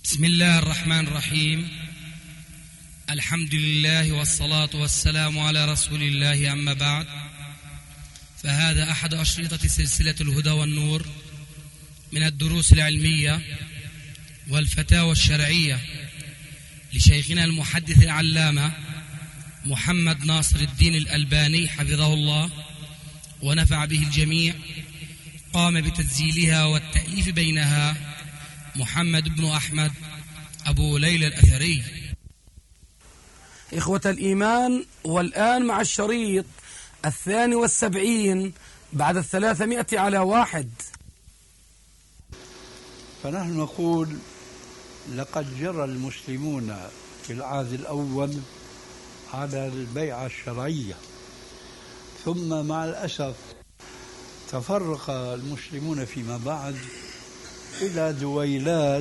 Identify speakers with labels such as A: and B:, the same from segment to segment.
A: بسم الله الرحمن الرحيم. الحمد لله والصلاة والسلام على رسول الله، أما بعد، فهذا أحد أشرطة سلسلة الهدى والنور من الدروس العلمية والفتاوى الشرعية لشيخنا المحدث العلامة محمد ناصر الدين الألباني حفظه الله ونفع به الجميع. قام بتسجيلها والتأليف بينها محمد بن أحمد أبو ليلى الأثري.
B: إخوة الإيمان، والآن مع الشريط 72 بعد 300 على 1.
C: فنحن نقول لقد جرى المسلمون في العهد الأول على البيعة الشرعية، ثم مع الأسف تفرق المسلمون فيما بعد إلى دويلات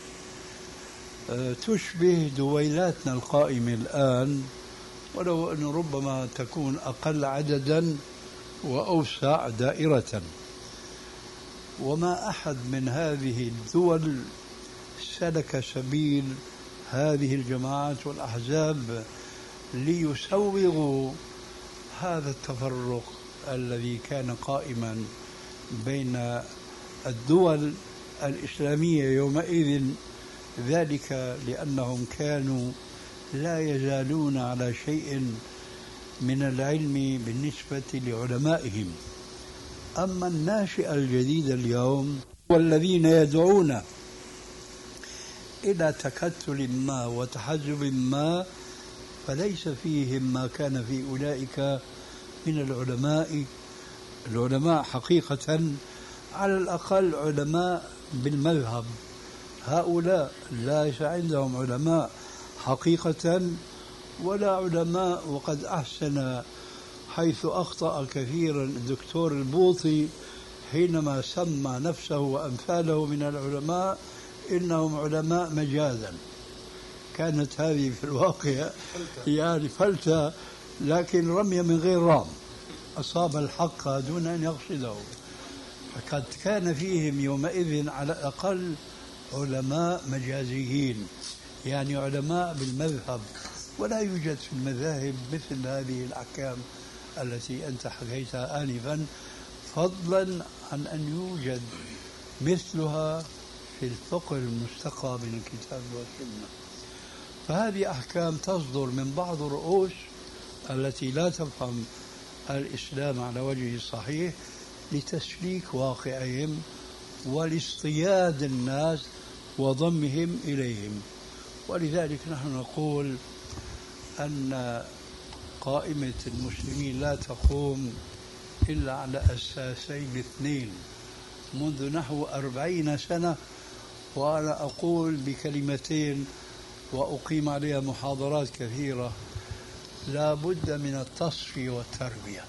C: تشبه دويلاتنا القائمة الآن، ولو أنه ربما تكون أقل عددا وأوسع دائرة. وما أحد من هذه الدول سلك سبيل هذه الجماعات والأحزاب ليسوغوا هذا التفرق الذي كان قائما بين الدول الإسلامية يومئذ، ذلك لأنهم كانوا لا يزالون على شيء من العلم بالنسبة لعلمائهم. أما الناشئة الجديدة اليوم والذين يدعون إلى تكتل ما وتحزب ما، فليس فيهم ما كان في أولئك من العلماء حقيقة، على الأقل علماء بالمذهب. هؤلاء ليس عندهم علماء حقيقة ولا علماء، وقد أحسن حيث أخطأ كثيرا الدكتور البوطي حينما سمى نفسه وأمثاله من العلماء إنهم علماء مجازا. كانت هذه في الواقع يعني فلتة، لكن رمي من غير رام، أصاب الحق دون أن يقصده. فقد كان فيهم يومئذ على الأقل علماء مجازيين، يعني علماء بالمذهب، ولا يوجد في المذاهب مثل هذه الأحكام التي أنت حكيتها آنفا، فضلا عن أن يوجد مثلها في الفقه المستقى من الكتاب والسنة. فهذه أحكام تصدر من بعض الرؤوس التي لا تفهم الإسلام على وجهه الصحيح لتسليك واقعهم ولاصطياد الناس وضمهم إليهم. ولذلك نحن نقول أن قائمة المسلمين لا تقوم إلا على أساسين اثنين منذ نحو 40 سنة، وأنا أقول بكلمتين وأقيم عليها محاضرات كثيرة: لا بد من التصفية والتربية.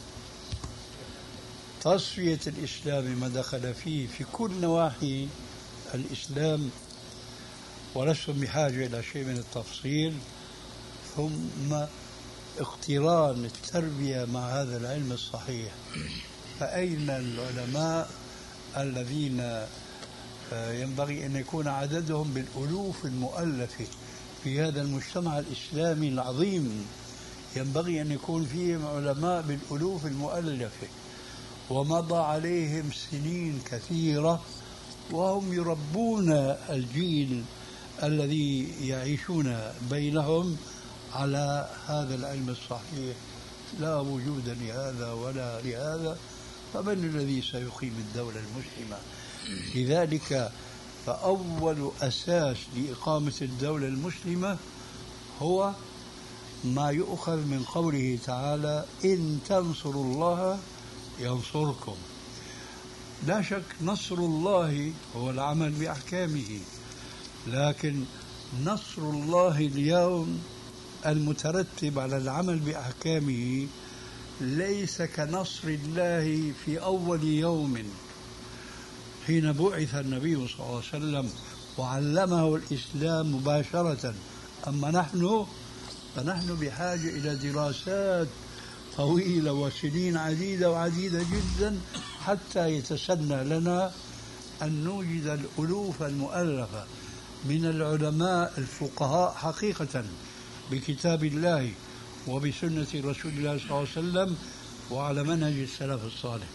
C: تصفية الإسلام ما دخل فيه في كل نواحي الإسلام، ولستم بحاجة إلى شيء من التفصيل، ثم اقتران التربية مع هذا العلم الصحيح. فأين العلماء الذين ينبغي أن يكون عددهم بالألوف المؤلفة في هذا المجتمع الإسلامي العظيم؟ ينبغي أن يكون فيهم علماء بالألوف المؤلفة، ومضى عليهم سنين كثيرة وهم يربون الجيل الذي يعيشون بينهم على هذا العلم الصحيح. لا وجود لهذا ولا لهذا، فمن الذي سيقيم الدولة المسلمة؟ لذلك فأول أساس لإقامة الدولة المسلمة هو ما يؤخذ من قوله تعالى: إن تنصروا الله ينصركم. لا شك نصر الله هو العمل بأحكامه، لكن نصر الله اليوم المترتب على العمل بأحكامه ليس كنصر الله في أول يوم حين بعث النبي صلى الله عليه وسلم وعلمه الإسلام مباشرة. أما فنحن بحاجة إلى دراسات طويلة وسنين عديدة جدا حتى يتسنى لنا أن نوجد الألوف المؤلفة من العلماء الفقهاء حقيقة بكتاب الله وبسنة رسول الله صلى الله عليه وسلم وعلى منهج السلف الصالح.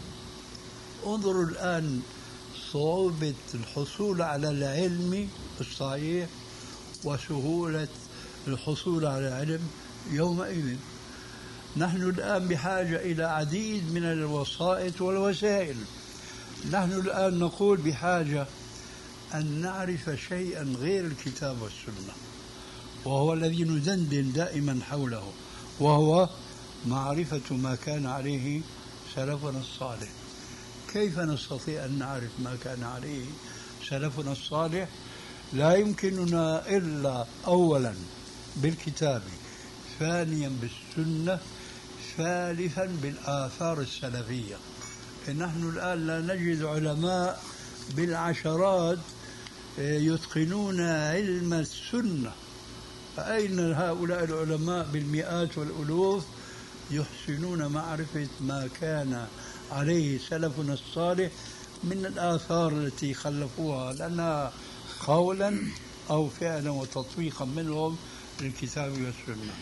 C: انظروا الآن صعوبة الحصول على العلم الصحيح وسهولة الحصول على العلم يومئذ. نحن الآن بحاجة إلى عديد من الوسائط والوسائل. نحن الآن نقول بحاجة أن نعرف شيئا غير الكتاب والسنة، وهو الذي ندندن دائما حوله، وهو معرفة ما كان عليه سلفنا الصالح. كيف نستطيع أن نعرف ما كان عليه سلفنا الصالح؟ لا يمكننا إلا أولا بالكتاب، ثانيا بالسنة، ثالثا بالآثار السلفية. نحن الآن لا نجد علماء بالعشرات يتقنون علم السنة. أين هؤلاء العلماء بالمئات والألوف يحسنون معرفة ما كان عليه سلفنا الصالح من الآثار التي خلفوها لنا قولا أو فعلا وتطبيقا منهم للكتاب والسنة؟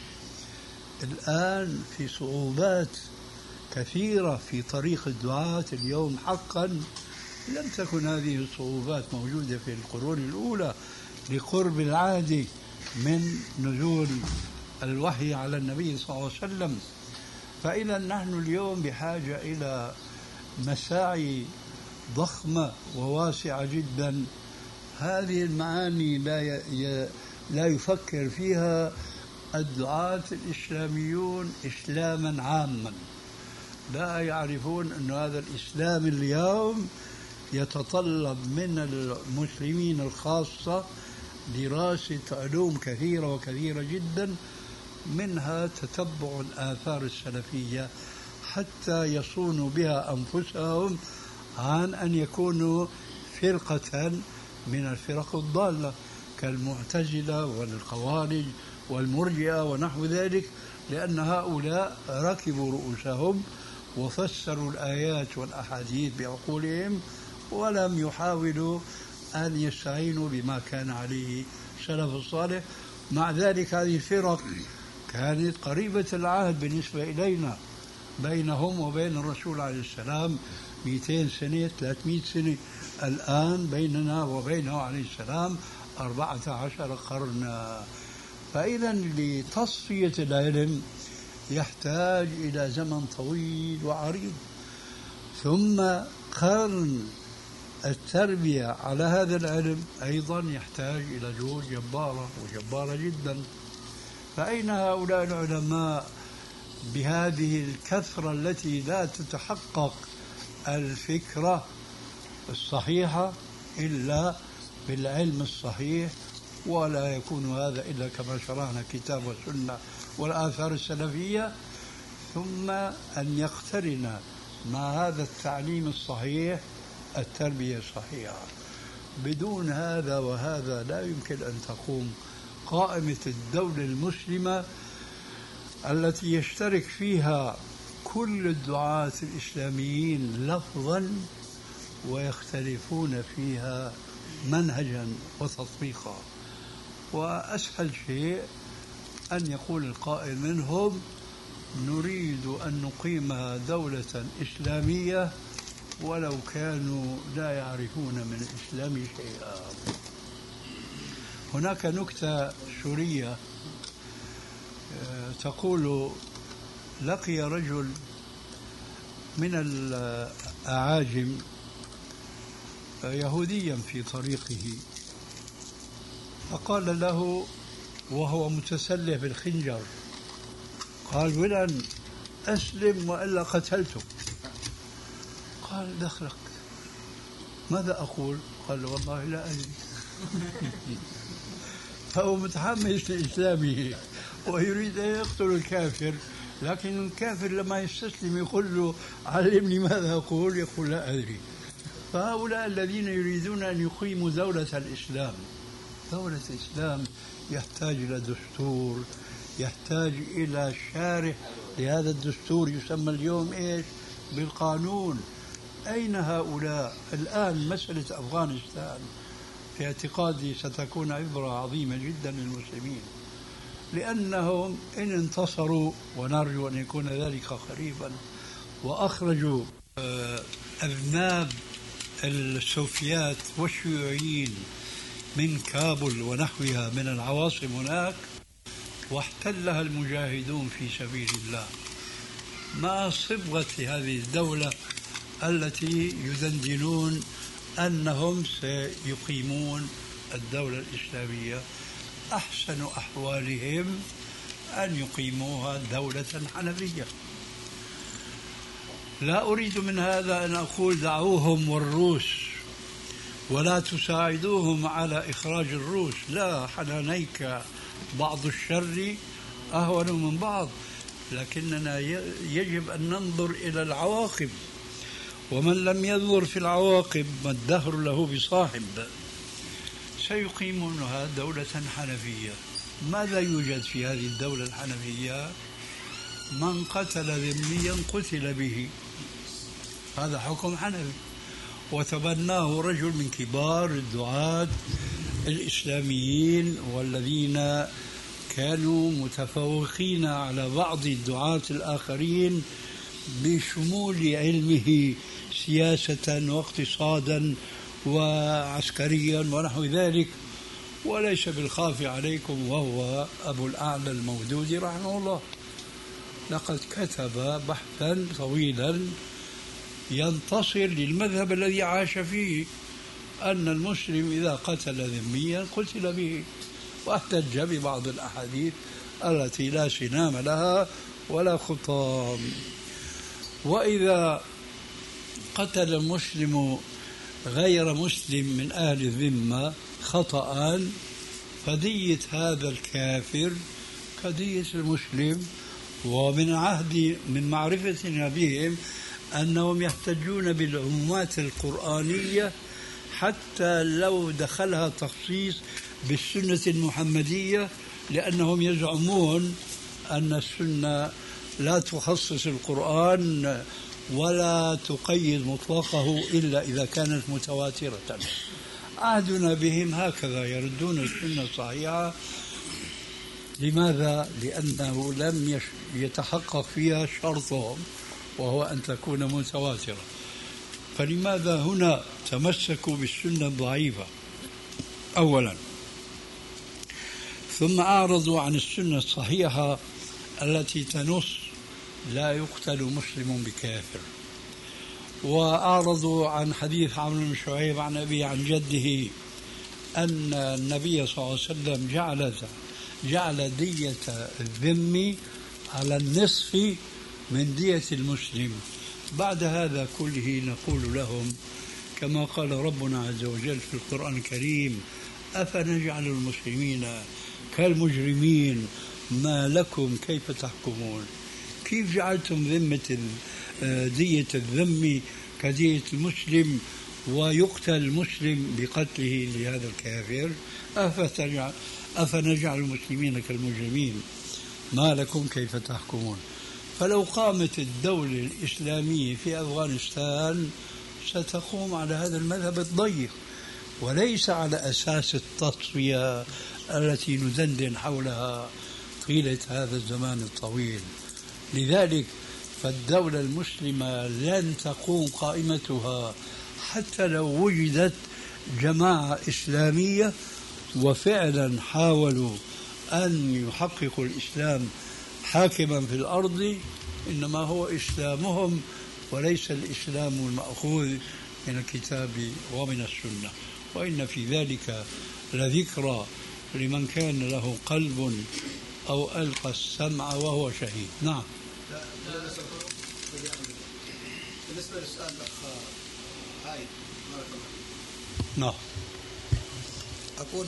C: الآن في صعوبات كثيرة في طريق الدعاة اليوم. حقا لم تكن هذه الصعوبات موجودة في القرون الأولى لقرب العهد من نزول الوحي على النبي صلى الله عليه وسلم. فإذا نحن اليوم بحاجة إلى مساعي ضخمة وواسعة جدا. هذه المعاني لا يفكر فيها الدعاة الإسلاميون إسلاما عاما. لا يعرفون أن هذا الإسلام اليوم يتطلب من المسلمين الخاصة دراسة علوم كثيرة وكثيرة جدا، منها تتبع الآثار السلفية حتى يصونوا بها أنفسهم عن أن يكونوا فرقة من الفرق الضالة كالمعتزلة والخوارج والمرجئة ونحو ذلك، لأن هؤلاء ركبوا رؤوسهم وفسروا الآيات والأحاديث بعقولهم ولم يحاولوا أن يستعينوا بما كان عليه سلف الصالح. مع ذلك هذه الفرق كانت قريبة العهد بالنسبة إلينا، بينهم وبين الرسول عليه السلام 200 سنة 300 سنة. الآن بيننا وبينه عليه السلام 14 قرنا. فإذا لتصفية العلم يحتاج إلى زمن طويل وعريض، ثم قرن التربية على هذا العلم أيضا يحتاج إلى جهود جبارة جدا. فأين هؤلاء العلماء بهذه الكثرة التي لا تتحقق الفكرة الصحيحة إلا بالعلم الصحيح؟ ولا يكون هذا إلا كما شرعنا كتاب والسنة والآثار السلفية، ثم أن يقترن مع هذا التعليم الصحيح التربية الصحيحة. بدون هذا وهذا لا يمكن أن تقوم قائمة الدولة المسلمة التي يشترك فيها كل الدعاة الإسلاميين لفظا ويختلفون فيها منهجا وتطبيقا. وأسهل شيء أن يقول القائل منهم: نريد أن نقيم دولة إسلامية ولو كانوا لا يعرفون من الإسلام شيئا. هناك نكتة سورية تقول: لقي رجل من الأعاجم يهوديا في طريقه، فقال له وهو متسلح بالخنجر، قال: فلان أسلم وإلا قتلتك. قال: دخلك، ماذا أقول؟ قال: والله لا أدري. فهو متحمس لإسلامه ويريد أن يقتل الكافر، لكن الكافر لما يستسلم يقول له: علمني ماذا أقول؟ يقول: لا أدري. فهؤلاء الذين يريدون أن يقيموا دولة الإسلام، دولة الإسلام يحتاج إلى دستور، يحتاج إلى شارح لهذا الدستور، يسمى اليوم إيش؟ بالقانون. أين هؤلاء؟ الآن مسألة أفغانستان في اعتقادي ستكون عبرة عظيمة جدا للمسلمين، لأنهم إن انتصروا، ونرجو أن يكون ذلك قريبا، وأخرجوا أذناب السوفيات والشيوعيين من كابول ونحوها من العواصم هناك، واحتلها المجاهدون في سبيل الله، مع صبغة هذه الدولة التي يدندنون أنهم سيقيمون الدولة الإسلامية، أحسن أحوالهم أن يقيموها دولة حنفية. لا أريد من هذا أن أقول دعوهم والروس ولا تساعدوهم على إخراج الروس، لا، حنانيك بعض الشر أهون من بعض، لكننا يجب أن ننظر إلى العواقب، ومن لم ينظر في العواقب ما الدهر له بصاحب. سيقيمونها دولة حنفية. ماذا يوجد في هذه الدولة الحنفية؟ من قتل ذميا قتل به، هذا حكم حنفي، وتبناه رجل من كبار الدعاة الإسلاميين والذين كانوا متفوقين على بعض الدعاة الآخرين بشمول علمه سياسة واقتصادا وعسكريا ونحو ذلك، وليس بالخاف عليكم وهو أبو الأعلى المودودي رحمه الله. لقد كتب بحثا طويلا ينتصر للمذهب الذي عاش فيه، أن المسلم إذا قتل ذميا قتل به، واحتج ببعض الأحاديث التي لا سنام لها ولا خطام. وإذا قتل المسلم غير مسلم من أهل الذمة خطأ، فدية هذا الكافر كدية المسلم. ومن عهد من معرفتنا بهم أنهم يحتجون بالعمومات القرآنية حتى لو دخلها تخصيص بالسنة المحمدية، لأنهم يزعمون أن السنة لا تخصص القرآن ولا تقيد مطلقه إلا إذا كانت متواترة. عهدنا بهم هكذا، يردون السنة الصحيحة. لماذا؟ لأنه لم يتحقق فيها شرطهم وهو أن تكون متواترة. فلماذا هنا تمسكوا بالسنة الضعيفة أولا، ثم أعرضوا عن السنة الصحيحة التي تنص لا يقتل مسلم بكافر، وأعرضوا عن حديث عمرو بن شعيب عن أبي عن جده أن النبي صلى الله عليه وسلم جعل دية الذم على النصف من دية المسلم. بعد هذا كله نقول لهم كما قال ربنا عز وجل في القرآن الكريم: أفنجعل المسلمين كالمجرمين ما لكم كيف تحكمون. كيف جعلتم ذمة دية الذم كدية المسلم ويقتل المسلم بقتله لهذا الكافر؟ أفنجعل المسلمين كالمجرمين ما لكم كيف تحكمون. فلو قامت الدولة الإسلامية في أفغانستان ستقوم على هذا المذهب الضيق، وليس على أساس التصفية التي ندندن حولها طيلة هذا الزمان الطويل. لذلك فالدولة المسلمة لن تقوم قائمتها حتى لو وجدت جماعة إسلامية وفعلا حاولوا أن يحققوا الإسلام حاكما في الأرض، إنما هو إسلامهم وليس الإسلام المأخوذ من الكتاب ومن السنة. وإن في ذلك لذكرى لمن كان له قلب أو ألقى السمع وهو شهيد. نعم.
D: بالنسبة للسؤال الأخ هاي
C: نعم،
D: أقول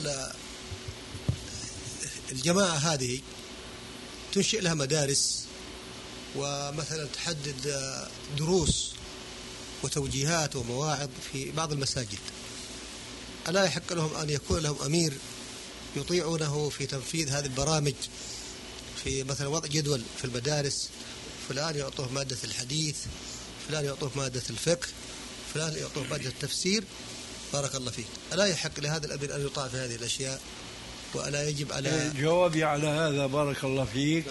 D: الجماعة هذه تنشئ لها مدارس، ومثلا تحدد دروس وتوجيهات ومواعظ في بعض المساجد. ألا يحق لهم أن يكون لهم أمير يطيعونه في تنفيذ هذه البرامج، في مثلا وضع جدول في المدارس، فلان يعطوه مادة الحديث، فلان يعطوه مادة الفقه، فلان يعطوه مادة التفسير، بارك الله فيك، ألا يحق لهذا الأمير أن يطاع في هذه الأشياء؟ وألا يجب على
C: جوابي على هذا بارك الله فيك،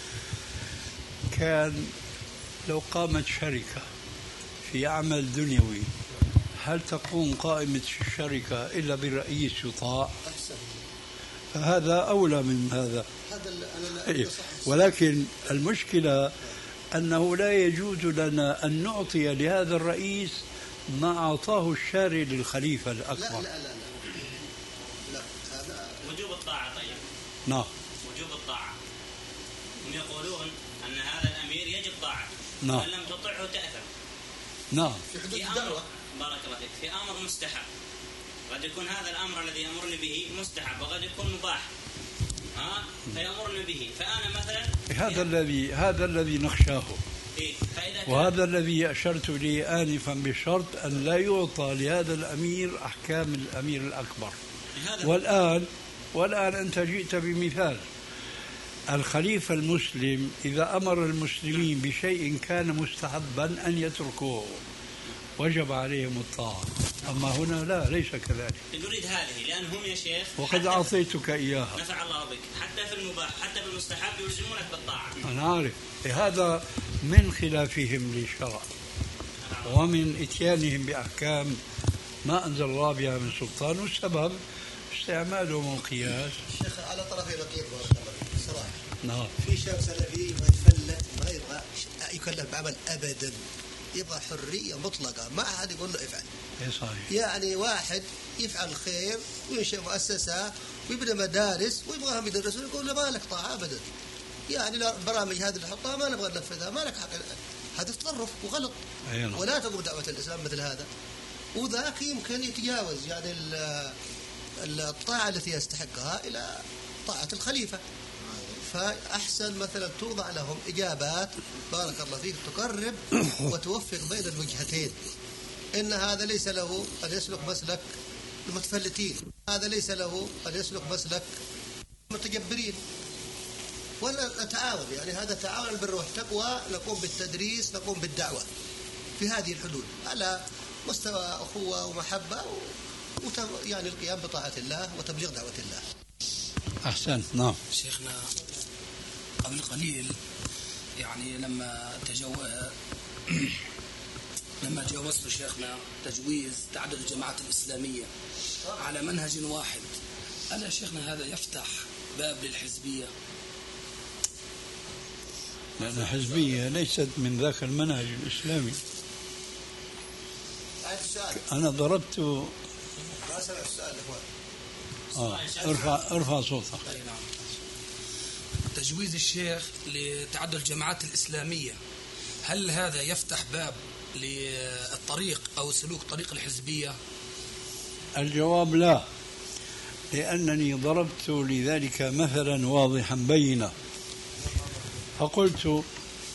C: كان لو قامت شركة في عمل دنيوي هل تقوم قائمة الشركة إلا برئيس يطاع؟ فهذا أولى من هذا. ولكن المشكلة أنه لا يجوز لنا أن نعطي لهذا الرئيس ما أعطاه الشارع للخليفة الأكبر.
E: لا هذا وجوب الطاعة. طيب
C: نعم،
E: وجوب الطاعة، هم يقولون أن هذا الأمير يجب طاعته،
C: نعم،
E: وإن لم تطعه تأثم.
C: نعم،
E: في حدود الدعوة. بارك الله فيك. في أمر مستحب، قد يكون هذا الأمر الذي يأمرني به مستحب وقد يكون مباح، فيأمرني به، فأنا مثلا
C: هذا الذي نخشاه.
E: فإذا
C: وهذا الذي أشرت إليه آنفا بشرط أن لا يعطى لهذا الأمير أحكام الأمير الأكبر. والآن أنت جئت بمثال الخليفة المسلم إذا أمر المسلمين بشيء كان مستحبا أن يتركوه وجب عليهم الطاعة، أما هنا لا، ليس كذلك.
E: نريد هذه لأن هم يا شيخ
C: وقد أعطيتك إياها.
E: نفع الله بك، حتى في المباح حتى في المستحب يلزمونك بالطاعة.
C: أنا عارف هذا من خلافهم للشرع ومن إتيانهم بأحكام ما أنزل الله بها من سلطان، والسبب استعمالهم القياس.
D: شيخ على طرفي نقيض بارك الله فيك صراحة.
C: نعم.
D: في شاب سلفي ما يتفلت، ما يبغى يكلف بعمل أبدا، يبغى حرية مطلقة، ما أحد يقول له افعل.
C: صحيح.
D: يعني واحد يفعل الخير وينشئ مؤسسة ويبنى مدارس ويبغاهم يدرسون، يقول له ما لك طاعة أبدا. يعني البرامج هذه اللي حطها ما نبغى ننفذها، ما لك حق. هذا تطرف وغلط. ولا تقوم دعوة الإسلام مثل هذا. وذاك يمكن يتجاوز يعني الطاعة التي يستحقها إلى طاعة الخليفة. فأحسن مثلا توضع لهم إجابات بارك الله فيك تقرب وتوفق بين الوجهتين. إن هذا ليس له أن يسلك مسلك المتفلتين، هذا ليس له أن يسلك مسلك المتجبرين، ولا نتعاون. يعني هذا تعاون البر والتقوى، نقوم بالتدريس، نقوم بالدعوة في هذه الحدود على مستوى أخوة ومحبة يعني القيام بطاعة الله وتبليغ دعوة الله.
C: أحسن. نعم
A: شيخنا، قبل قليل يعني لما جاوزت شيخنا تجويز تعدد الجماعات الإسلامية على منهج واحد، ألا شيخنا هذا يفتح باب للحزبية؟
C: لأن الحزبية ليست من ذاك المنهج الإسلامي. أنا ضربت ارفع صوتك.
A: تجويز الشيخ لتعدد الجماعات الإسلامية، هل هذا يفتح باب للطريق أو سلوك طريق الحزبية؟
C: الجواب لا، لأنني ضربت لذلك مثلا واضحا بينا، فقلت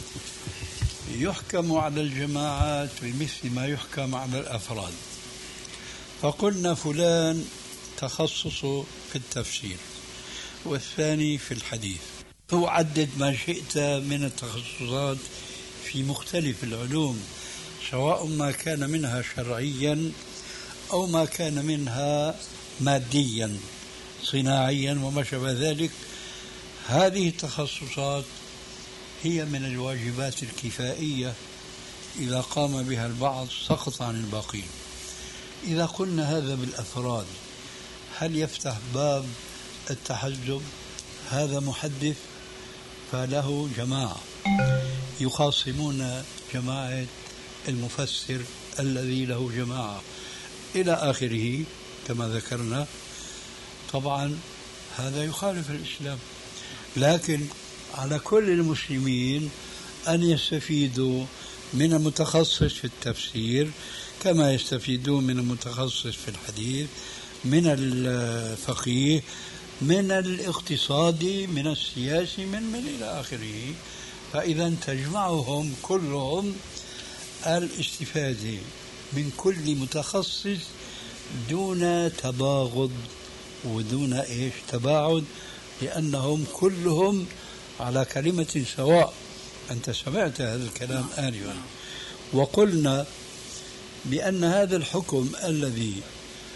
C: يحكم على الجماعات بمثل ما يحكم على الأفراد. فقلنا فلان تخصصه في التفسير والثاني في الحديث، وعدد ما شئت من التخصصات في مختلف العلوم، سواء ما كان منها شرعيا أو ما كان منها ماديا صناعيا وما شابه ذلك. هذه التخصصات هي من الواجبات الكفائية، إذا قام بها البعض سقط عن الباقين. إذا قلنا هذا بالأفراد هل يفتح باب التحزب؟ هذا محدث فله جماعة يخاصمون جماعة المفسر الذي له جماعة إلى آخره كما ذكرنا. طبعا هذا يخالف الإسلام، لكن على كل المسلمين أن يستفيدوا من المتخصص في التفسير كما يستفيدون من المتخصص في الحديث، من الفقيه، من الاقتصادي، من السياسي، من إلى آخره. فإذا تجمعهم كلهم الاستفادة من كل متخصص دون تباغض ودون تباعد، لأنهم كلهم على كلمة سواء. أنت سمعت هذا الكلام آنفا، وقلنا بأن هذا الحكم الذي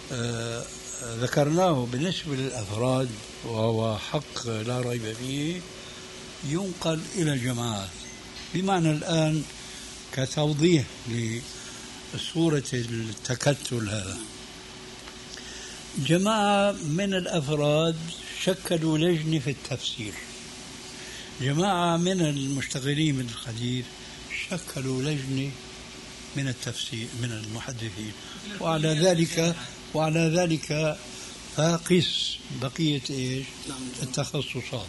C: ذكرناه بالنسبة للأفراد وهو حق لا ريب فيه، ينقل إلى الجماعات. بمعنى الآن كتوضيح لصورة التكتل هذا، جماعة من الأفراد شكلوا لجنة في التفسير، جماعة من المشتغلين بالحديث شكلوا لجنة من التفسير من المحدثين، وعلى ذلك فاقس بقية إيش التخصصات.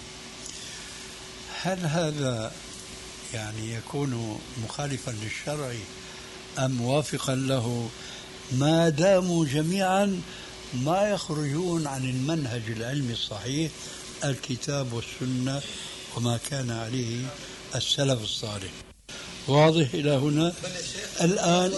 C: هل هذا يعني يكون مخالفا للشرع أم موافقا له ما داموا جميعا ما يخرجون عن المنهج العلمي الصحيح الكتاب والسنة وما كان عليه السلف الصالح؟ واضح إلى هنا؟ الآن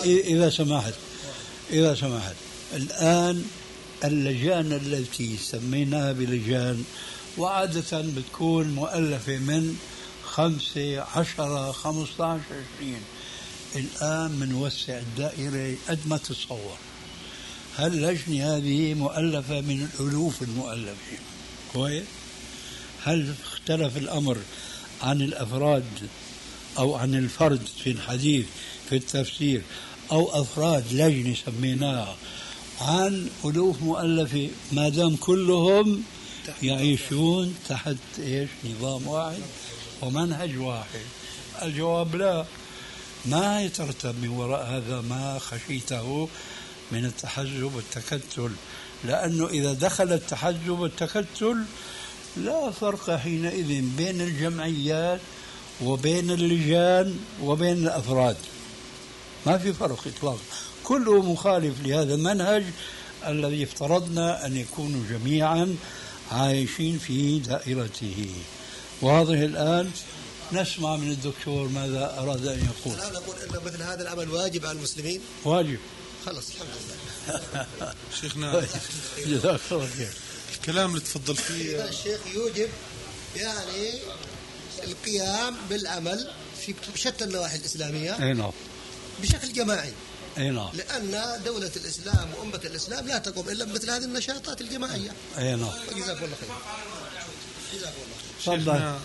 C: إذا سمحت الآن اللجان التي سميناها بلجان وعادة بتكون مؤلفة من 5 10 15 20، الآن منوسع الدائرة قد ما تتصور. هل اللجنة هذه مؤلفة من الألوف المؤلفين؟ كويس. هل اختلف الأمر عن الأفراد أو عن الفرد في الحديث في التفسير، أو أفراد لجنة سميناها عن ألوف مؤلفة ما دام كلهم يعيشون تحت إيش نظام واحد ومنهج واحد؟ الجواب لا. ما يترتب من وراء هذا ما خشيته من التحزب والتكتل، لأنه إذا دخل التحزب والتكتل لا فرق حينئذ بين الجمعيات وبين اللجان وبين الأفراد، ما في فرق إطلاقا، كله مخالف لهذا المنهج الذي افترضنا أن يكونوا جميعا عايشين في دائرته. واضح الآن؟ نسمع من الدكتور ماذا أراد أن يقول.
D: أنا أقول أن مثل هذا العمل واجب على المسلمين.
C: واجب.
D: خلص الحمد لله.
F: شيخنا
C: جزاك الله خير.
F: الكلام اللي تفضل فيه
D: الشيخ يوجب يعني القيام بالعمل في شتى النواحي الإسلامية.
C: أي نعم.
D: بشكل جماعي.
C: أي نعم.
D: لأن دولة الإسلام وأمة الإسلام لا تقوم إلا بمثل هذه النشاطات الجماعية.
C: أي نعم.
D: جزاك الله خير. جزاك الله.
C: تفضل.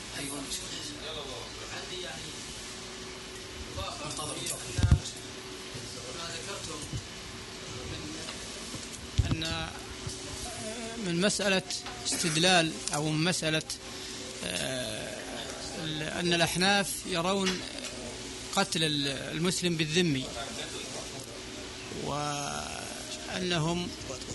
G: أن من مسألة استدلال أو من مسألة أن الأحناف يرون قتل المسلم بالذمي، وأنهم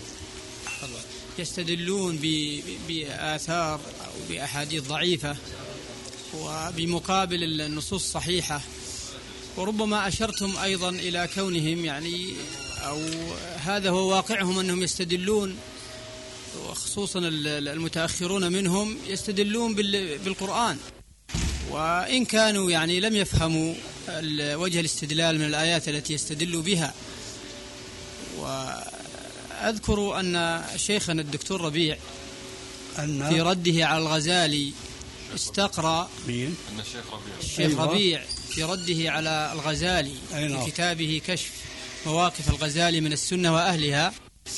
G: يستدلون بآثار أو بأحاديث ضعيفة وبمقابل النصوص الصحيحة. وربما أشرتم أيضا إلى كونهم يعني أو هذا هو واقعهم أنهم يستدلون، وخصوصا المتأخرون منهم يستدلون بالقرآن، وإن كانوا يعني لم يفهموا وجه الاستدلال من الآيات التي يستدلوا بها. وأذكر أن شيخنا الدكتور ربيع في رده على الغزالي استقرأ الشيخ ربيع في رده على الغزالي في كتابه كشف مواقف الغزالي من السنة وأهلها،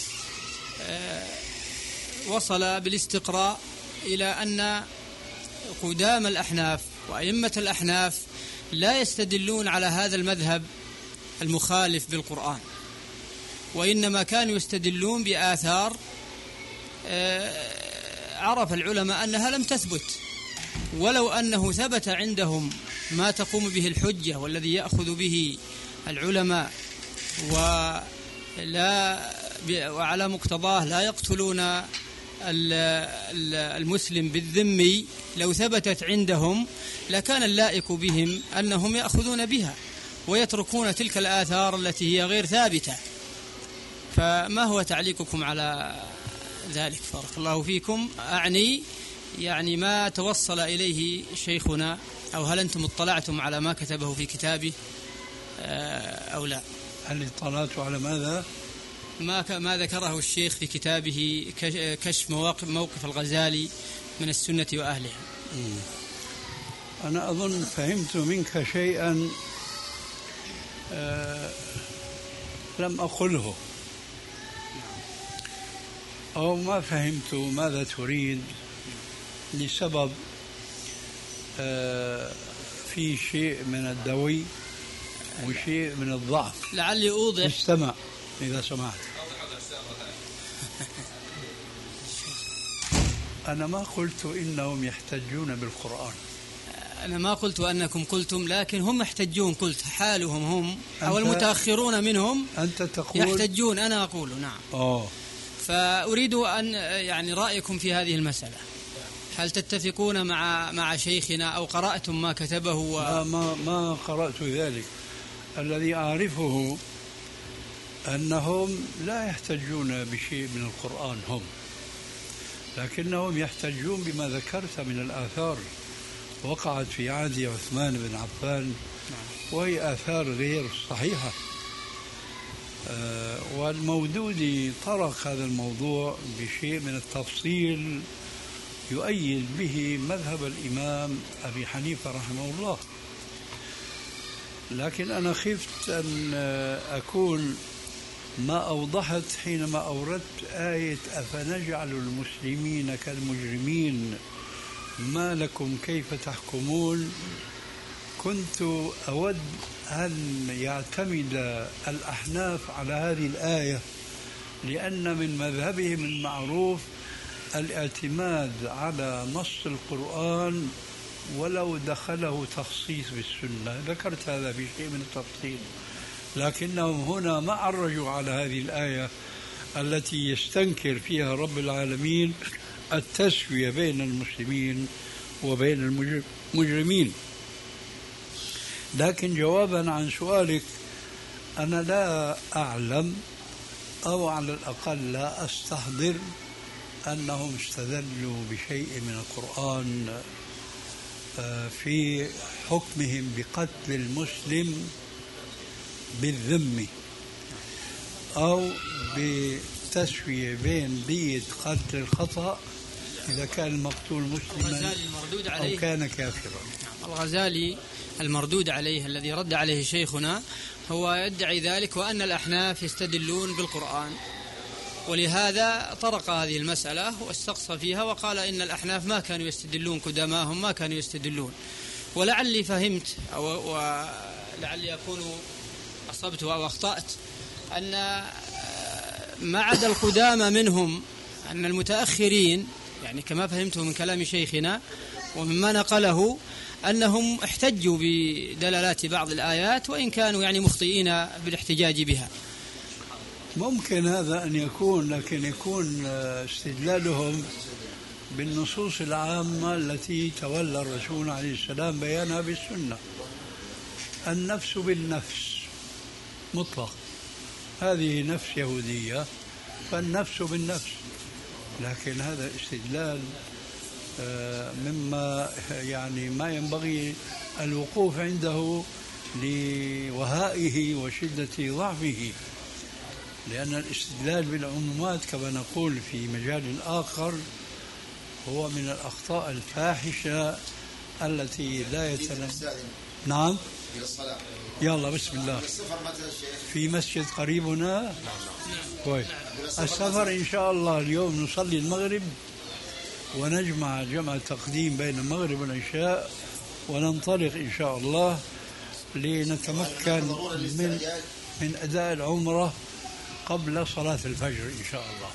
G: وصل بالاستقراء إلى أن قدام الأحناف وأئمة الأحناف لا يستدلون على هذا المذهب المخالف بالقرآن، وإنما كانوا يستدلون بآثار عرف العلماء أنها لم تثبت، ولو أنه ثبت عندهم ما تقوم به الحجة والذي يأخذ به العلماء وعلى مقتضاه لا يقتلون المسلم بالذمي، لو ثبتت عندهم لكان اللائق بهم أنهم يأخذون بها ويتركون تلك الآثار التي هي غير ثابتة. فما هو تعليقكم على ذلك؟ بارك الله فيكم. أعني يعني ما توصل إليه شيخنا، أو هل أنتم اطلعتم على ما كتبه في كتابه أو لا؟
C: هل اطلعت على ماذا؟
G: ما ذكره الشيخ في كتابه كشف موقف الغزالي من السنة وأهلها.
C: أنا أظن فهمت منك شيئا لم أقله، أو ما فهمت ماذا تريد لسبب في شيء من الدوي وشيء من الضعف.
G: لعلي أوضح.
C: استمع إذا سمحت. أنا ما قلت إنهم يحتجون بالقرآن.
G: أنا ما قلت أنكم قلتم، لكن هم يحتجون. قلت حالهم هم أو المتأخرون منهم
C: أنت تقول
G: يحتجون. أنا أقول نعم. فأريد أن يعني رأيكم في هذه المسألة. هل تتفقون مع شيخنا أو قرأتم ما كتبه؟
C: ما قرأت ذلك. الذي أعرفه أنهم لا يحتجون بشيء من القرآن هم، لكنهم يحتجون بما ذكرت من الآثار وقعت في عهد عثمان بن عفان، وهي آثار غير صحيحة. والمودودي طرق هذا الموضوع بشيء من التفصيل يؤيد به مذهب الإمام أبي حنيفة رحمه الله. لكن أنا خفت أن أكون ما أوضحت حينما أوردت آية أفنجعل المسلمين كالمجرمين ما لكم كيف تحكمون. كنت أود أن يعتمد الأحناف على هذه الآية، لأن من مذهبهم المعروف الاعتماد على نص القرآن ولو دخله تخصيص بالسنة. ذكرت هذا بشيء من التفصيل، لكنهم هنا ما عرجوا على هذه الآية التي يستنكر فيها رب العالمين التسوية بين المسلمين وبين المجرمين. لكن جوابا عن سؤالك، أنا لا أعلم أو على الأقل لا أستحضر أنهم استدلوا بشيء من القرآن في حكمهم بقتل المسلم بالذم أو بتسوية بين دية قتل الخطأ إذا كان المقتول مسلما أو كان كافرا.
G: الغزالي المردود عليه الذي رد عليه شيخنا هو يدعي ذلك، وأن الأحناف يستدلون بالقرآن، ولهذا طرق هذه المسألة واستقصى فيها وقال إن الأحناف ما كانوا يستدلون، قدماهم ما كانوا يستدلون. ولعلي فهمت ولعلي أكون أصبت أو أخطأت أن ما عدا القدامى منهم أن المتأخرين، يعني كما فهمته من كلام شيخنا ومما نقله، أنهم احتجوا بدلالات بعض الآيات وإن كانوا يعني مخطئين بالاحتجاج بها.
C: ممكن هذا أن يكون، لكن يكون استدلالهم بالنصوص العامة التي تولى الرسول عليه السلام بيانها بالسنة. النفس بالنفس مطلق، هذه نفس يهودية فالنفس بالنفس. لكن هذا استدلال مما يعني ما ينبغي الوقوف عنده لوهائه وشدة ضعفه، لأن الاستدلال بالعمومات كما نقول في مجال آخر هو من الأخطاء الفاحشة التي لا نعم. يلا بسم الله. في مسجد قريبنا كويس. السفر إن شاء الله اليوم نصلي المغرب ونجمع جمع تقديم بين المغرب والعشاء وننطلق إن شاء الله لنتمكن من أداء العمرة قبل صلاة الفجر إن شاء الله.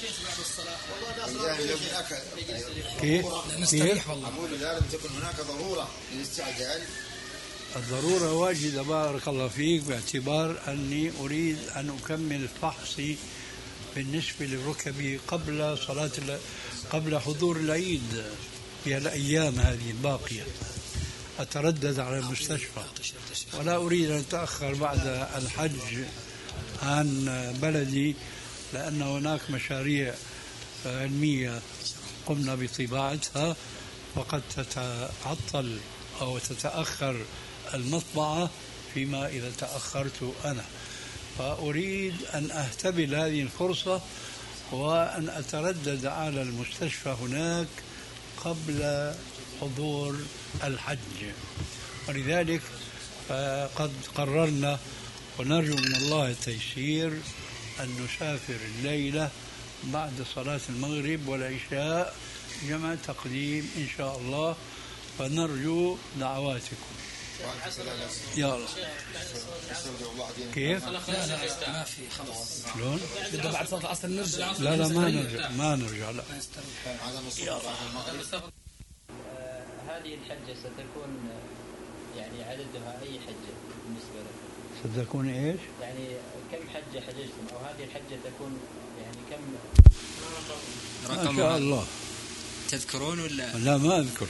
C: كيف؟
A: نستريح والله.
H: أقول لازم تكون هناك ضرورة للاستعجال.
C: الضرورة واجدة بارك الله فيك، باعتبار أني أريد أن أكمل فحصي بالنسبة لركبي قبل حضور العيد في الأيام هذه الباقية. أتردد على المستشفى ولا أريد أن أتأخر بعد الحج عن بلدي، لأن هناك مشاريع علمية قمنا بطباعتها وقد تتعطل أو تتأخر المطبعة فيما إذا تأخرت أنا. فأريد أن أهتبل هذه الفرصة وأن أتردد على المستشفى هناك قبل حضور الحج. ولذلك قد قررنا ونرجو من الله التيسير أن نسافر الليلة بعد صلاة المغرب والعشاء جمع تقديم إن شاء الله، فنرجو دعواتكم. يا الله. كيف؟
A: لا ما في خلاص.
C: شلون؟
A: بده بعد صلاة العصر نرجع.
C: لا ما نرجع لا.
I: هذه الحجة ستكون يعني عددها أي حجة بالنسبة لكم؟
C: ستكون إيش؟
I: يعني كم حجة حججتم، أو هذه الحجة تكون يعني كم
C: ما شاء الله.
J: تذكرون ولا؟
C: لا ما أذكر.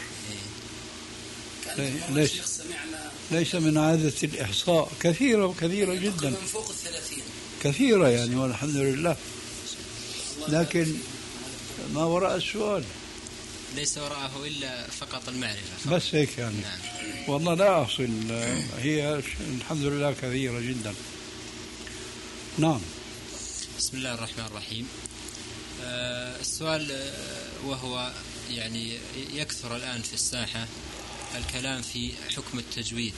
C: ليس من عادة الإحصاء، كثيرة جدا،
A: من فوق 30
C: كثيرة يعني، والحمد لله. لكن ما وراء السؤال
J: ليس وراءه إلا فقط المعرفة
C: بس هيك يعني.
J: نعم.
C: والله لا أصل، هي الحمد لله كثيرة جدا. نعم.
J: بسم الله الرحمن الرحيم. السؤال وهو يعني يكثر الآن في الساحة الكلام في حكم التجويد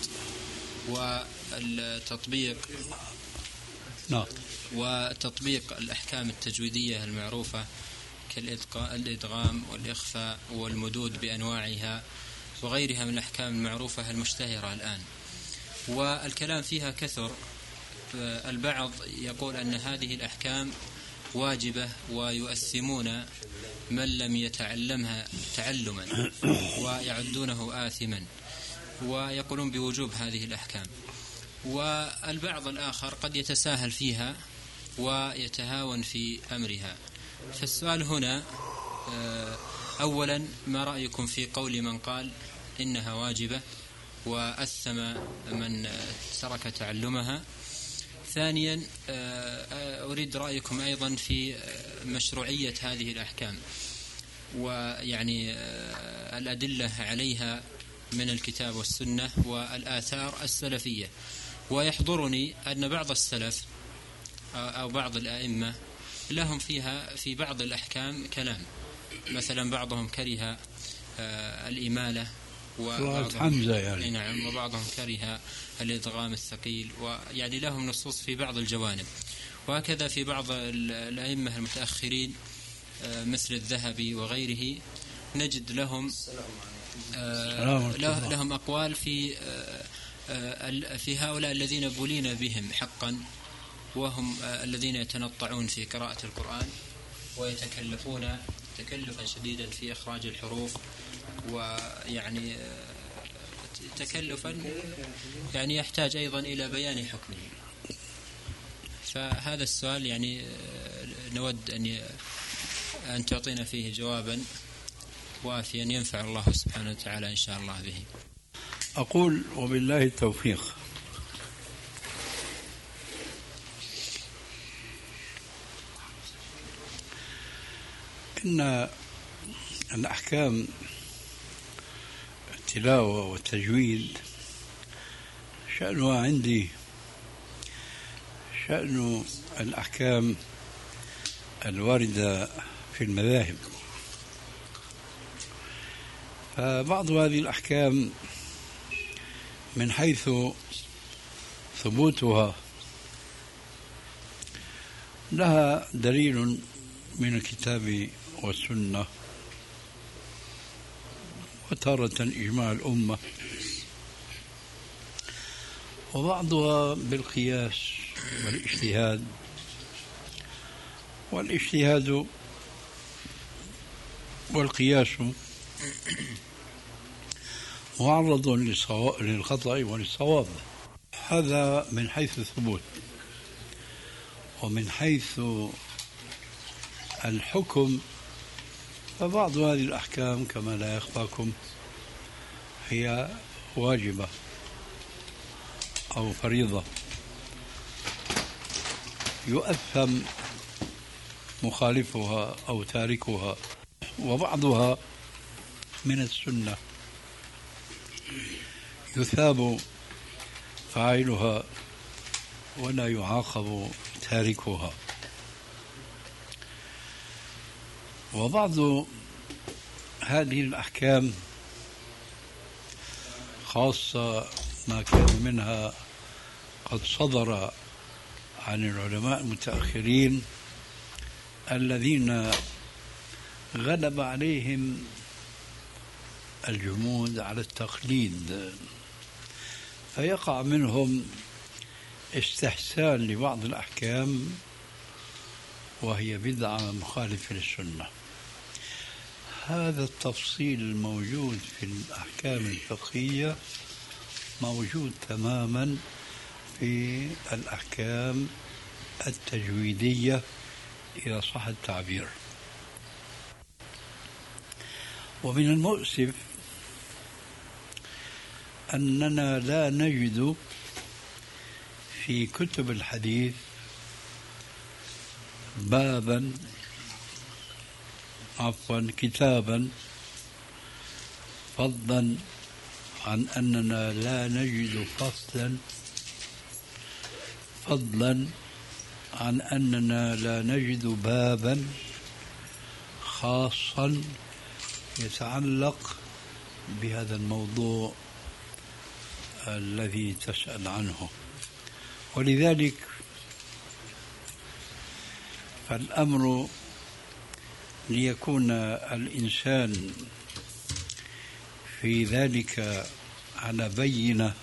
J: والتطبيق.
C: نعم.
J: وتطبيق الأحكام التجويدية المعروفة كالإدغام والإخفاء والمدود بأنواعها وغيرها من الأحكام المعروفة المشتهرة الآن، والكلام فيها كثر. البعض يقول أن هذه الأحكام واجبة ويؤثمون من لم يتعلمها تعلما ويعدونه آثما، ويقولون بوجوب هذه الأحكام. والبعض الآخر قد يتساهل فيها ويتهاون في أمرها. فالسؤال هنا أولا، ما رأيكم في قول من قال إنها واجبة وأثم من ترك تعلمها؟ ثانيا، أريد رأيكم أيضا في مشروعية هذه الأحكام ويعني الأدلة عليها من الكتاب والسنة والآثار السلفية. ويحضرني أن بعض السلف أو بعض الأئمة لهم فيها في بعض الأحكام كلام، مثلا بعضهم كره الإمالة
C: حمزة يعني.
J: نعم. وبعضهم كره الإدغام الثقيل، ويعني لهم نصوص في بعض الجوانب. وهكذا في بعض الأئمة المتأخرين مثل الذهبي وغيره نجد لهم أقوال في هؤلاء الذين بلين بهم حقا، وهم الذين يتنطعون في قراءة القرآن ويتكلفون تكلفا شديدا في إخراج الحروف، ويعني تكلفا يعني يحتاج أيضا إلى بيان حكمه. فهذا السؤال يعني نود أن تعطينا فيه جوابا وافيا ينفع الله سبحانه وتعالى إن شاء الله به.
C: أقول وبالله التوفيق. إن الأحكام التلاوة والتجويد شأنها عندي شأن الأحكام الواردة في المذاهب. فبعض هذه الأحكام من حيث ثبوتها لها دليل من الكتاب والسنة، وتارة إجماع الأمة، وبعضها بالقياس والاجتهاد. والاجتهاد والقياس معرض للخطأ وللصواب. هذا من حيث الثبوت. ومن حيث الحكم فبعض هذه الأحكام كما لا يخفاكم هي واجبة أو فريضة يؤثم مخالفها أو تاركها، وبعضها من السنة يثاب فاعلها ولا يعاقب تاركها. وبعض هذه الأحكام خاصة ما كان منها قد صدر عن العلماء المتأخرين الذين غلب عليهم الجمود على التقليد، فيقع منهم استحسان لبعض الأحكام وهي بدعة مخالفة للسنة. هذا التفصيل الموجود في الأحكام الفقهية موجود تماما في الأحكام التجويدية إذا صح التعبير. ومن المؤسف أننا لا نجد في كتب الحديث كتابا، فضلا عن أننا لا نجد فصلا، فضلا عن أننا لا نجد بابا خاصا يتعلق بهذا الموضوع الذي تسأل عنه. ولذلك فالأمر ليكون الإنسان في ذلك على بينة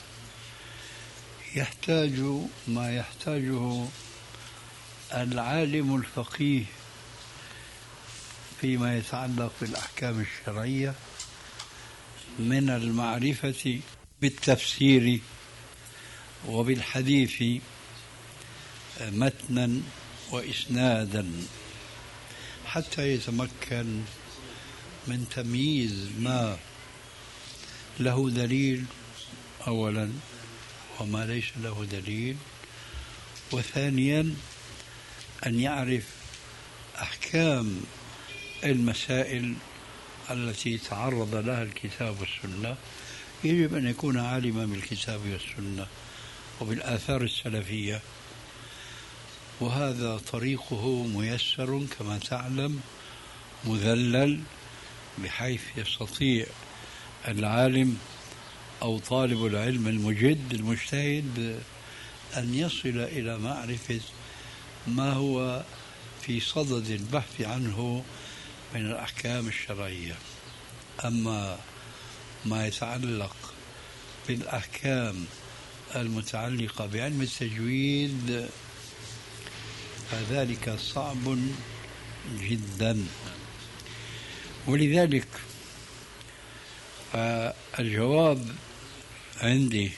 C: يحتاج ما يحتاجه العالم الفقيه فيما يتعلق بالأحكام الشرعية من المعرفة بالتفسير وبالحديث متنا وإسنادا، حتى يتمكن من تمييز ما له دليل أولا وما ليس له دليل، وثانيا أن يعرف أحكام المسائل التي تعرض لها الكتاب والسنة. يجب أن يكون عالما بالكتاب والسنة وبالآثار السلفية، وهذا طريقه ميسر كما تعلم، مذلل، بحيث يستطيع العالم أو طالب العلم المجد المجتهد أن يصل إلى معرفة ما هو في صدد البحث عنه من الأحكام الشرعية. أما ما يتعلق بالأحكام المتعلقة بعلم التجويد فذلك صعب جدا. ولذلك الجواب عندي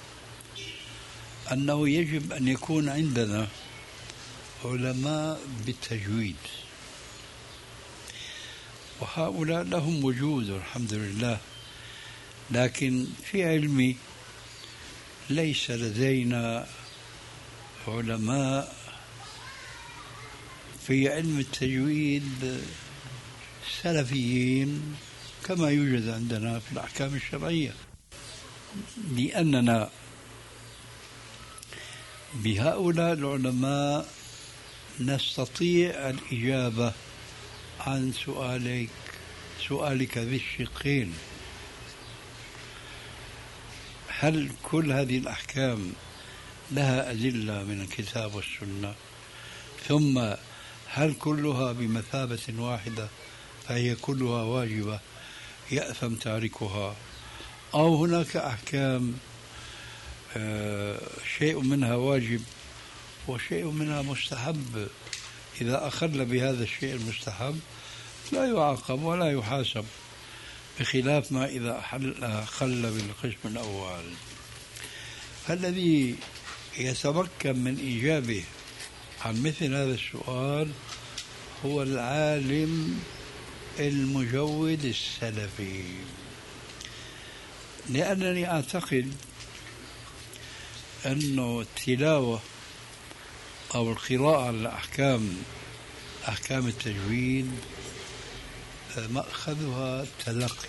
C: أنه يجب أن يكون عندنا علماء بالتجويد، وهؤلاء لهم وجود الحمد لله، لكن في علمي ليس لدينا علماء في علم التجويد سلفيين كما يوجد عندنا في الأحكام الشرعية، لأننا بهؤلاء العلماء نستطيع الإجابة عن سؤالك ذي الشقين: هل كل هذه الأحكام لها أدلة من الكتاب والسنة؟ ثم هل كلها بمثابة واحدة فهي كلها واجبة يأثم تاركها، أو هناك أحكام شيء منها واجب وشيء منها مستحب، إذا أخل بهذا الشيء المستحب لا يعاقب ولا يحاسب، بخلاف ما إذا أخل بالقسم الأول. فالذي يتمكن من إجابه عن مثل هذا السؤال هو العالم المجود السلفي، لأنني أعتقد أنه التلاوة أو القراءة على أحكام التجويد مأخذها تلقي،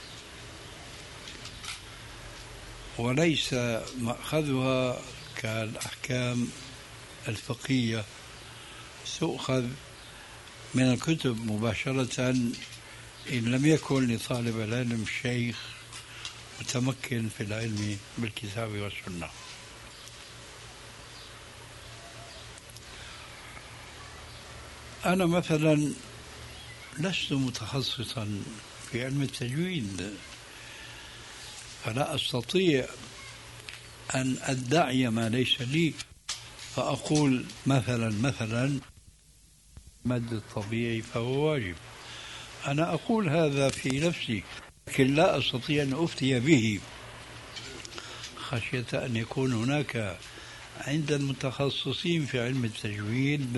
C: وليس مأخذها كالأحكام الفقهية تؤخذ من الكتب مباشرة إن لم يكن لطالب العلم شيخ متمكن في العلم بالكتاب والسنة. أنا مثلا لست متخصصا في علم التجويد، فلا أستطيع أن أدعي ما ليس لي، فأقول مثلا مد الطبيعي فهو واجب. أنا أقول هذا في نفسي، لكن لا أستطيع أن أفتي به، خشية أن يكون هناك عند المتخصصين في علم التجويد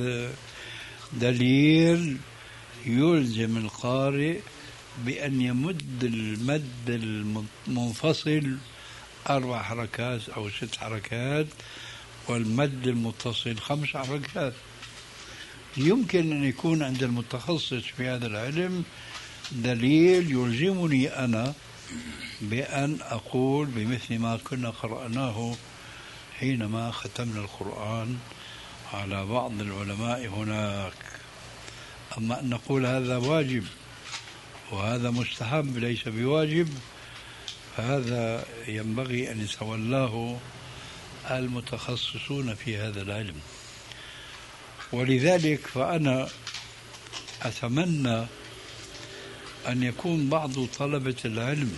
C: دليل يلزم القارئ بأن يمد المد المنفصل 4 حركات أو 6 حركات، والمد المتصل 5 حركات. يمكن أن يكون عند المتخصص في هذا العلم دليل يلزمني أنا بأن أقول بمثل ما كنا قرأناه حينما ختمنا القرآن على بعض العلماء هناك. أما أن نقول هذا واجب وهذا مستحب ليس بواجب، فهذا ينبغي أن يتولاه المتخصصون في هذا العلم. ولذلك فأنا أتمنى أن يكون بعض طلبة العلم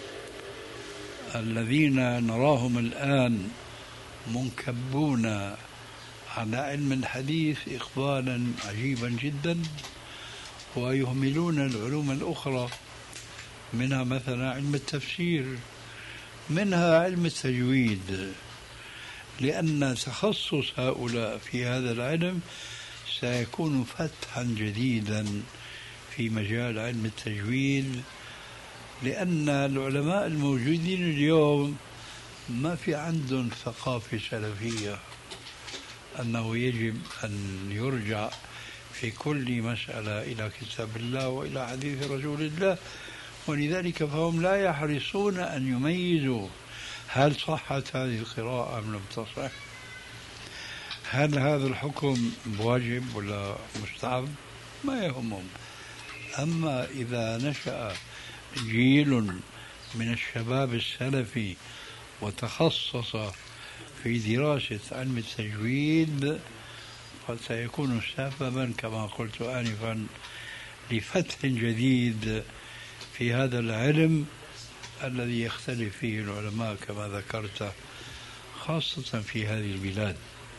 C: الذين نراهم الآن منكبون على علم الحديث إقبالا عجيبا جدا، ويهملون العلوم الأخرى، منها مثلا علم التفسير، منها علم التجويد، لأن تخصص هؤلاء في هذا العلم سيكون فتحا جديدا في مجال علم التجويد، لأن العلماء الموجودين اليوم ما في عندهم ثقافة سلفية أنه يجب أن يرجع في كل مسألة إلى كتاب الله وإلى حديث رسول الله، ولذلك فهم لا يحرصون أن يميزوا هل صحت هذه القراءة أم لم تصح، هل هذا الحكم واجب ولا مستحب، ما يهمهم. أما إذا نشأ جيل من الشباب السلفي وتخصص في دراسة علم التجويد قد سيكون سببا كما قلت آنفا لفتح جديد في هذا العلم الذي يختلف فيه العلماء كما ذكرت، خاصة في هذه البلاد،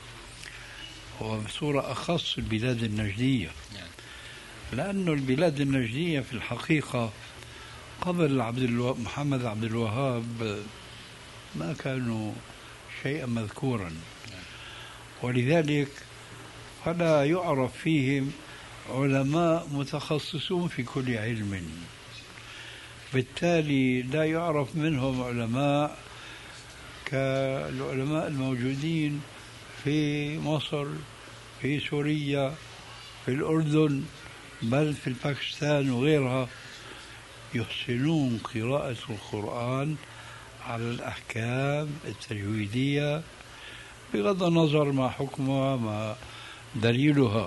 C: وبصورة أخص البلاد النجدية، لأن البلاد النجدية في الحقيقة قبل محمد عبد الوهاب ما كانوا شيئا مذكورا، ولذلك فلا يعرف فيهم علماء متخصصون في كل علم، بالتالي لا يعرف منهم علماء كالعلماء الموجودين في مصر، في سوريا، في الأردن، بل في الباكستان وغيرها، يحسنون قراءة القرآن على الأحكام التجويدية بغض النظر ما حكمها ما دليلها.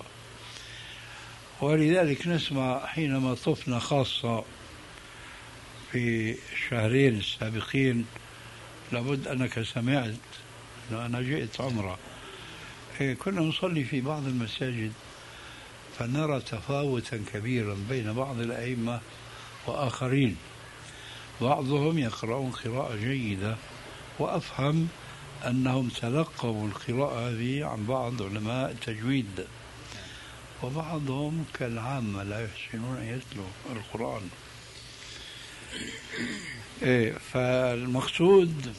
C: ولذلك نسمع حينما طفنا خاصة في الشهرين السابقين، لابد أنك سمعت أنه أنا جئت عمرة، كنا نصلي في بعض المساجد فنرى تفاوتا كبيرا بين بعض الأئمة وآخرين، بعضهم يقرؤون قراءة جيدة وأفهم أنهم تلقوا القراءة هذه عن بعض علماء التجويد، وبعضهم كالعامة لا يحسنون أن يتلوا القرآن. فالمقصود